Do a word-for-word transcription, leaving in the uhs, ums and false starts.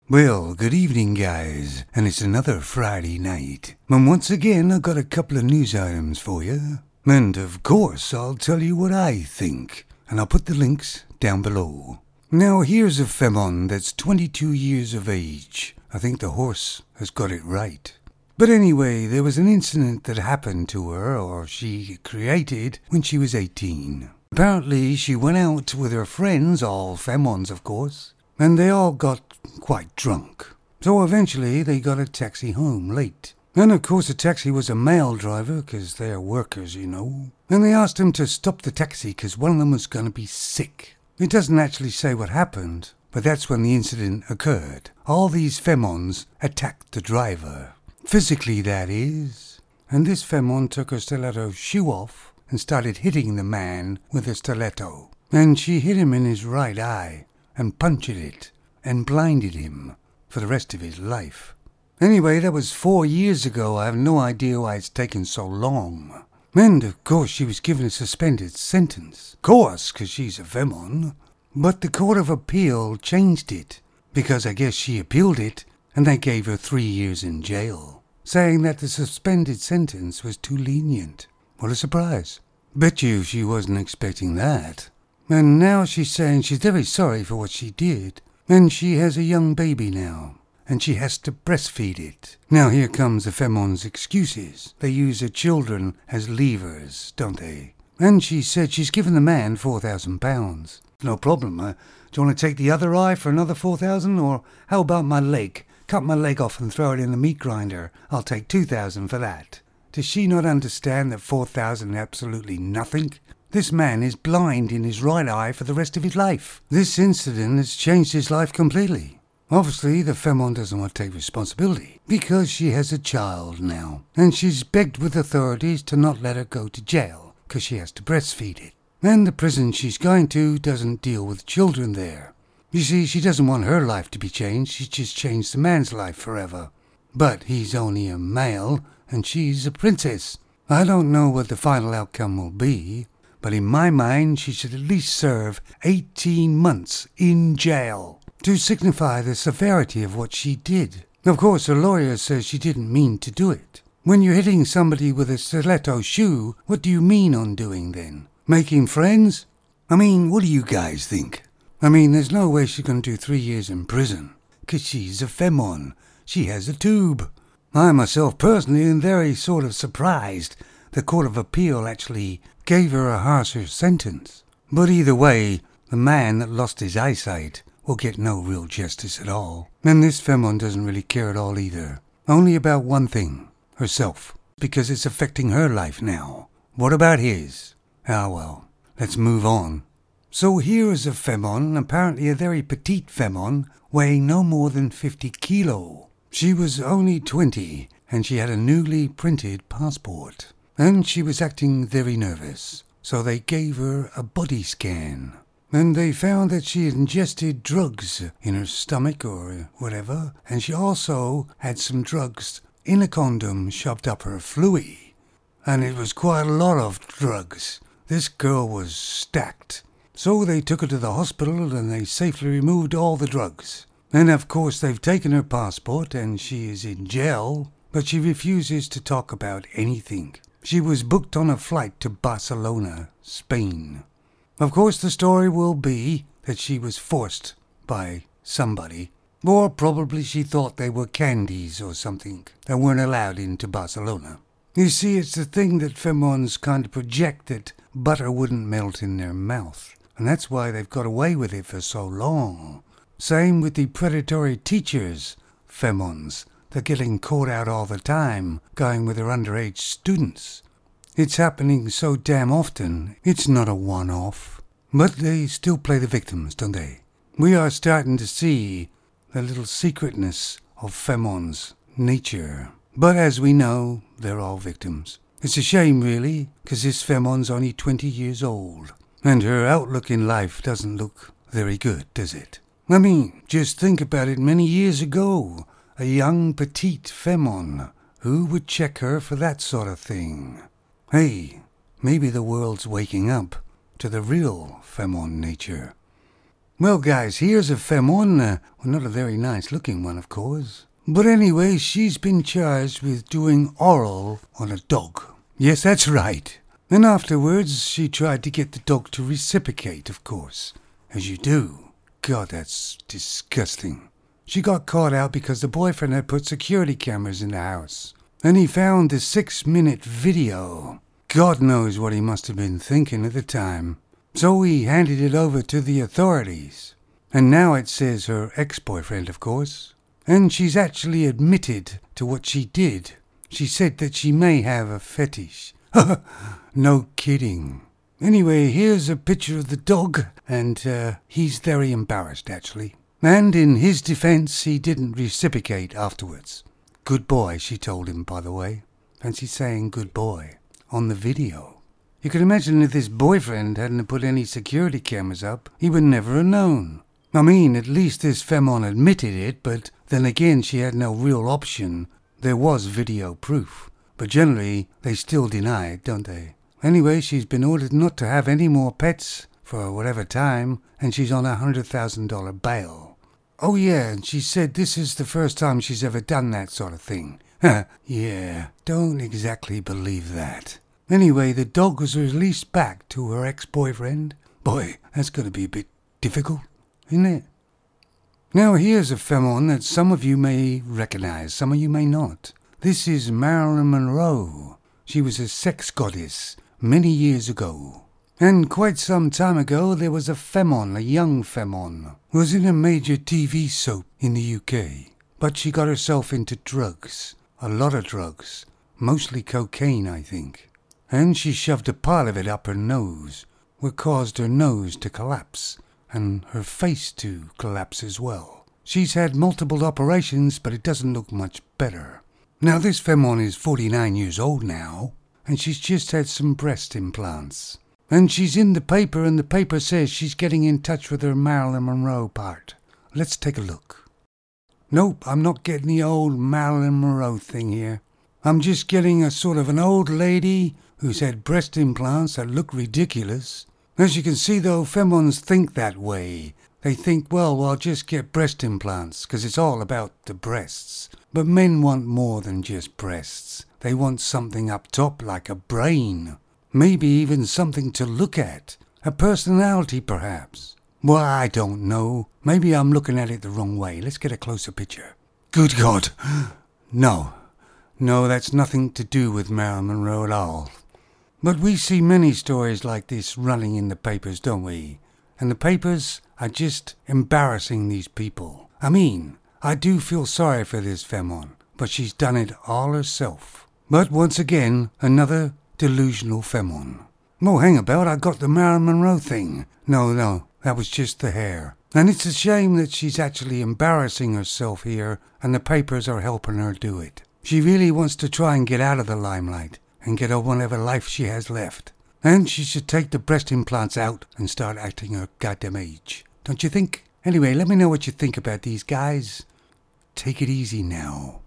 Well, good evening, guys, and it's another Friday night. And once again, I've got a couple of news items for you. And of course, I'll tell you what I think, and I'll put the links down below. Now, here's a femon that's twenty-two years of age. I think the horse has got it right. But anyway, there was an incident that happened to her, or she created, when she was eighteen. Apparently, she went out with her friends, all femons of course, and they all got quite drunk. So eventually they got a taxi home late. And of course the taxi was a male driver, because they're workers, you know. And they asked him to stop the taxi because one of them was going to be sick. It doesn't actually say what happened, but that's when the incident occurred. All these femons attacked the driver. Physically, that is. And this femon took her stiletto shoe off and started hitting the man with a stiletto. And she hit him in his right eye and punctured it and blinded him for the rest of his life. Anyway, that was four years ago. I have no idea why it's taken so long. And of course she was given a suspended sentence. Of course, because she's a femon. But the Court of Appeal changed it, because I guess she appealed it, and they gave her three years in jail, saying that the suspended sentence was too lenient. What a surprise. Bet you she wasn't expecting that. And now she's saying she's very sorry for what she did, and she has a young baby now, and she has to breastfeed it. Now here comes the femon's excuses. They use her children as levers, don't they? And she said she's given the man four thousand pounds. No problem. Uh, do you want to take the other eye for another four thousand? Or how about my leg? Cut my leg off and throw it in the meat grinder. I'll take two thousand for that. Does she not understand that four thousand is absolutely nothing? This man is blind in his right eye for the rest of his life. This incident has changed his life completely. Obviously, the femon doesn't want to take responsibility, because she has a child now, and she's begged with authorities to not let her go to jail, because she has to breastfeed it. And the prison she's going to doesn't deal with children there. You see, she doesn't want her life to be changed, she's just changed the man's life forever. But he's only a male, and she's a princess. I don't know what the final outcome will be, but in my mind, she should at least serve eighteen months in jail to signify the severity of what she did. Of course, her lawyer says she didn't mean to do it. When you're hitting somebody with a stiletto shoe, what do you mean on doing then? Making friends? I mean, what do you guys think? I mean, there's no way she's going to do three years in prison, because she's a femon. She has a tube. I myself personally am very sort of surprised the Court of Appeal actually gave her a harsher sentence. But either way, the man that lost his eyesight will get no real justice at all. And this femon doesn't really care at all either. Only about one thing, herself, because it's affecting her life now. What about his? Ah well, let's move on. So here is a femon, apparently a very petite femon, weighing no more than fifty kilo. She was only twenty, and she had a newly printed passport. And she was acting very nervous, so they gave her a body scan. And they found that she had ingested drugs in her stomach or whatever, and she also had some drugs in a condom shoved up her flooey. And it was quite a lot of drugs. This girl was stacked. So they took her to the hospital and they safely removed all the drugs. And of course they've taken her passport and she is in jail, but she refuses to talk about anything. She was booked on a flight to Barcelona, Spain. Of course, the story will be that she was forced by somebody, or probably she thought they were candies or something that weren't allowed into Barcelona. You see, it's the thing that femons kind of project that butter wouldn't melt in their mouth, and that's why they've got away with it for so long. Same with the predatory teachers, femons. They're getting caught out all the time, going with their underage students. It's happening so damn often, it's not a one-off. But they still play the victims, don't they? We are starting to see the little secretness of femons' nature. But as we know, they're all victims. It's a shame, really, because this femon's only twenty years old. And her outlook in life doesn't look very good, does it? I mean, just think about it many years ago. A young petite femon. Who would check her for that sort of thing? Hey, maybe the world's waking up to the real femon nature. Well, guys, here's a femme, uh, well, not a very nice looking one, of course. But anyway, she's been charged with doing oral on a dog. Yes, that's right. And afterwards, she tried to get the dog to reciprocate, of course. As you do. God, that's disgusting. She got caught out because the boyfriend had put security cameras in the house. And he found the six-minute video. God knows what he must have been thinking at the time. So he handed it over to the authorities. And now it says her ex-boyfriend, of course. And she's actually admitted to what she did. She said that she may have a fetish. No kidding. Anyway, here's a picture of the dog, and uh, he's very embarrassed, actually. And in his defense, he didn't reciprocate afterwards. Good boy, she told him, by the way. Fancy saying good boy on the video. You can imagine if this boyfriend hadn't put any security cameras up, he would never have known. I mean, at least this femme admitted it, but then again, she had no real option. There was video proof. But generally, they still deny it, don't they? Anyway, she's been ordered not to have any more pets for whatever time, and she's on a one hundred thousand dollars bail. Oh yeah, and she said this is the first time she's ever done that sort of thing. Yeah, don't exactly believe that. Anyway, the dog was released back to her ex-boyfriend. Boy, that's going to be a bit difficult, isn't it? Now here's a femme that some of you may recognize, some of you may not. This is Marilyn Monroe. She was a sex goddess many years ago. And quite some time ago, there was a femme, a young femme, who was in a major T V soap in the U K. But she got herself into drugs. A lot of drugs. Mostly cocaine, I think. And she shoved a pile of it up her nose, which caused her nose to collapse, and her face to collapse as well. She's had multiple operations, but it doesn't look much better. Now, this femme is forty-nine years old now, and she's just had some breast implants. And she's in the paper, and the paper says she's getting in touch with her Marilyn Monroe part. Let's take a look. Nope, I'm not getting the old Marilyn Monroe thing here. I'm just getting a sort of an old lady who's had breast implants that look ridiculous. As you can see, though, femmes think that way. They think, well, I'll just get breast implants, because it's all about the breasts. But men want more than just breasts. They want something up top, like a brain. Maybe even something to look at. A personality, perhaps. Well, I don't know. Maybe I'm looking at it the wrong way. Let's get a closer picture. Good God. No. No, that's nothing to do with Marilyn Monroe at all. But we see many stories like this running in the papers, don't we? And the papers are just embarrassing these people. I mean, I do feel sorry for this femme, but she's done it all herself. But once again, another delusional femme. Oh, hang about, I got the Marilyn Monroe thing. No, no, that was just the hair. And it's a shame that she's actually embarrassing herself here, and the papers are helping her do it. She really wants to try and get out of the limelight, and get her whatever life she has left. And she should take the breast implants out and start acting her goddamn age. Don't you think? Anyway, let me know what you think about these guys. Take it easy now.